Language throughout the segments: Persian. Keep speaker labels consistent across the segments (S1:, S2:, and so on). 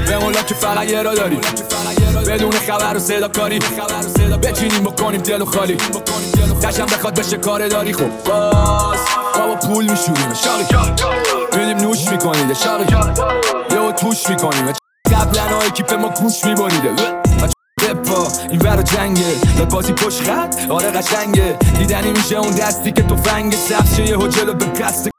S1: بمولا که فقط یه را داری بدون خبر و صدا کاری بچینیم بکنیم دل و خالی تشم بخواد بشه کار داری خب باز ما با پول میشوریم شاقی میدیم نوش میکنید شاقی یهو توش میکنیم قبلا ها اکیپ ما گوش میبریده دپا این ورا جنگه لباسی پشت خط آره قشنگه دیدنی میشه اون دستی که توفنگ سبشه یهو جلو به قصد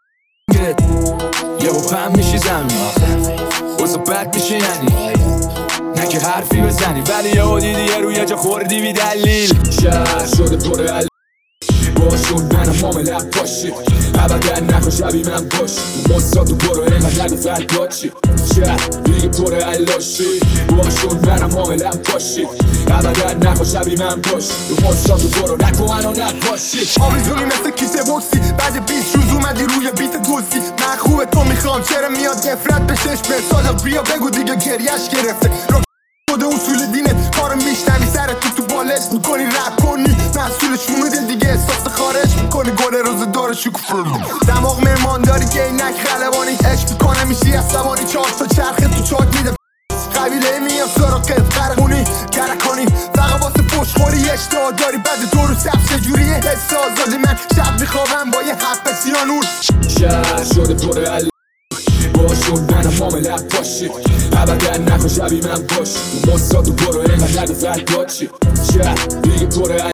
S1: یهو پم میشی زمین اوزا بد میشه یعنی نه که حرفی بزنی ولی یهو دیدی یه روی جا خوردی بی دلیل شهر شده پر باشون منم معاملت باشی ابدا نخوا شبیه من باش مصاد تو برو اینقدر نگو فرداد چی شهر دیگه پر علاشی باشون منم معاملت باشی ابدا نخوا شبیه من باش مصاد تو برو نکو منو نباشی
S2: آویزونی مثل کیسه بوکسی بعد 20 روز اومدی روی بیت دوستی من خوبه تو میخوام چرا میاد نفرت به چشم صادق بیا بگو دیگه گریش گرفته خود اصول دینت کارو میشنوی سر تو بالش میکنی رپ کنی محصولش اومده دیگه احساس خارج میکنی گل روز داره شکوفه دماغ مهمان داری که اینک خلبانی عشق میکنه میشی عصبانی 4 تا چرخه تو چاک میده قبیله میاد سراغت قرقونی گرکانی فقط واسه پشخوری اشتها داری بعد دو رو سبز چجوریه حس آزادی من شب میخوابم با یه حب سیانور
S1: شهر شده پر باشون منم معاملت باشی ابدا نخوا شبیه من باش مصاد تو برو اینقدر نگو فرداد چی شهر دیگه پر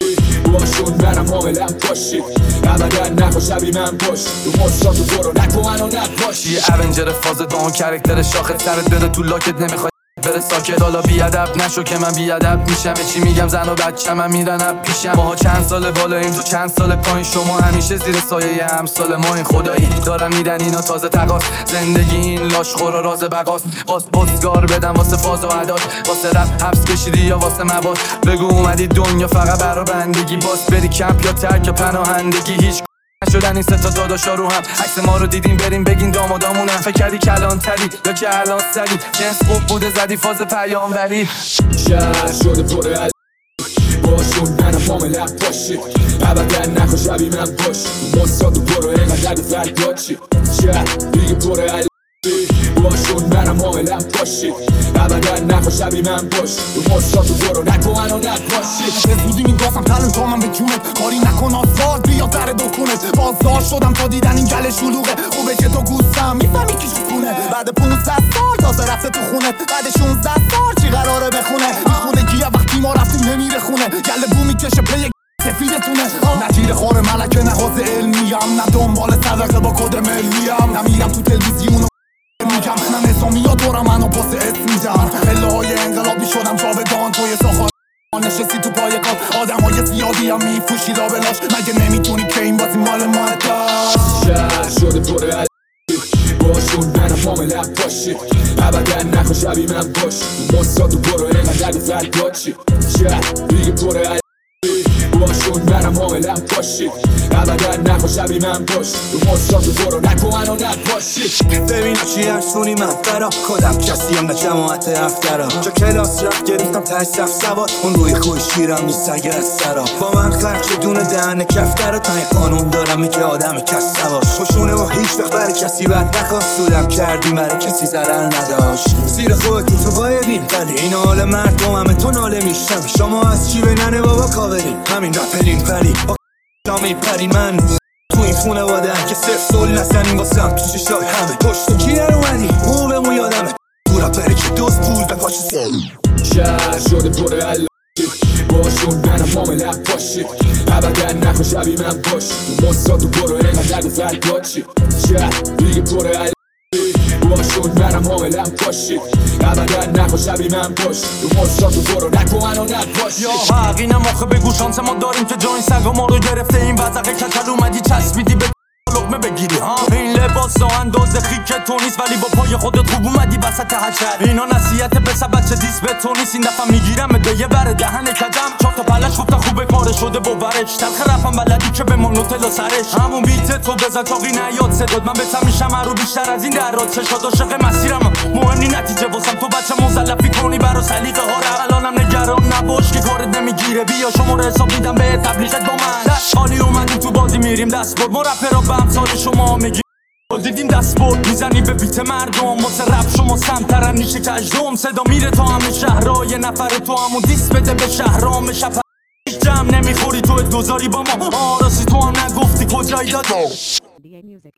S1: باشون منم معاملت باشی ابدا نخوا شبیه من باش مصاد تو برو نکو منو نباشی
S3: یه اونجر فاز دان کرکتر شاخه سرت بره تو لاکت نمیخواد بره ساکت حالا بیادب نشو که من بیادب میشم چی میگم زن و بچه من میرن اب پیشم ماها چند سال بالاییم تو چند سال پایین شما همیشه زیر سایه همسال ما این خدایی دارن میدن اینا تازه تقاس زندگی این لاش خور و راز بقاس بازگار بدم واسه فاز و عداد واسه رپ حبس کشیدی یا واسه مواد بگو اومدی دنیا فقط برا بندگی باز بری کمپ یا ترک یا پناهندگی هیچ شدن این ستا داداشا رو هم عکس ما رو دیدیم بریم بگین دامادامونم فکر کردی کلان تری یا که الان سری جنس خوب بوده زدی فاز پیام وری
S1: شهر شده پر باشون منم معاملت باشی ابدا نخوا شبیه من باش مصاد تو برو اینقدر نگو فرداد چی شهر دیگه پر باشون منم معاملت باشی ابدا نخوا شبیه من باش مصاد تو برو نکو منو نباشی
S2: به زودی میگفتم تلم تا من به جونت کاری نکن آسفالت بیا در دکونت بازدار شدم تا دیدن این گل شلوغه خوبه که تو گوستم میفهمی کی شکونه بعد 15 سال تازه رفته تو خونت بعد 16 سال چی قراره بخونه میخونه گیه وقتی ما رفتیم نمیره خونه گل بو میکشه پی سفیدتونه نجیر خور ملکه نه حوزه علمیم نه دنبال صدقه با کد ملیم نمیرم تو تلویزیون میگم من نظامی ها دورم منو پاس اسم میدم پله های انقلابی شدم جاودان توی ساخار نشستی تو پای کار آدم های زیادی هم میفوشی را بلاش مگه نمیتونی که این بازی مال ما داشت
S1: شهر شده پر باشون منم معاملت باشی ابدا نخوا شبیه من باش مصاد تو برو اینقدر نگو فرداد چی شهر دیگه پر باشون منم معاملت باشی ابدا نخوا شبیه من باش مصاد تو برو نکو منو نباشی
S4: ببینا چی ارسونی من برا کدم کسی هم نه جماعت افترا جا کلاس رفت گرفتم ترسف سواد اون روی خوی شیرم نیست اگه از سرا با من خرچه دونه دهن کفتر تا این قانون دارم میگه آدم کس سواش خوشونه و هیچ وقت برای کسی بد نخواست سودم کردیم برای کسی ضرر نداشت زیر خودتون تو بایدین ولی این حال مردم همه تو ناله میشتم شما از چی بیننه بابا کاورین همین رپرین ولی با جامی پری من تو این خونه وادن که صرف سول نسنیم واسم تو چشای همه پشت کی در اومدی موبمون یادمه تو رپره که دوست پول به پاش سال
S1: شهر شده پر باشون منم معاملت باشی ابدا نخوا شبیه من باش مصاد تو برو اینقدر نگو فرداد چی شهر دیگه پر باشون منم معاملت باشی ابدا نخوا شبیه من باش مصاد تو برو نکو منو نباشی
S3: یا حق اینم آخه بگو شانس ما داریم که جا این سگا ما رو گرفته این وزقه کچل اومدی چسبیدی به لقمه بگیری این لباس ها اندازه خیک تو نیست ولی با پای خودت خوب اومدی وسط حشر اینا نصیحت پسر بچه دیس به تو نیست این دفعه میگیرم ده یه بره دهن کجم 4 تا پلش گفتن خوبه کاره شده باورش تلخ رفم بلدی که به ما نوتلا سرش همون بیت تو بزن تاقی نیاد صداد من بهتر میشم رو بیشتر از این درات چشات عاشق مسیرم مهمی نتیجه واسم تو بچه مزلفی کنی برا سلیقه ها رو الانم نگران نباش که کارت نمیگیره بیا شما رو حساب میدم به تبلیغت با من حالی اومدیم تو بازی میریم دست برد ما رپرها به امثال شما میگیم
S5: دیدیم دست برد میزنی به بیت مردم واسه رپ شما سمترن نیشه کجدم صدا میره تا همه شهرها یه نفر تو همون دیس بده به شهرام شب جمع نمیخوری تو دوزاری با ما آراسی تو هم نگفتی کجایی داد